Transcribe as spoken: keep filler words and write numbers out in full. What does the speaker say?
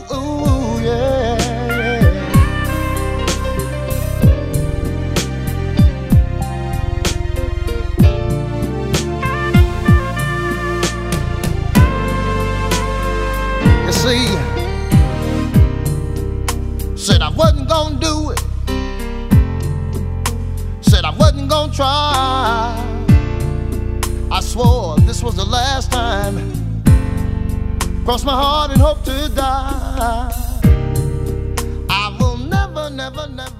Ooh, yeah, yeah. You see, said I wasn't gonna do it, said I wasn't gonna try. I swore this was the last time. Cross my heart and hope to die. I will never, never, never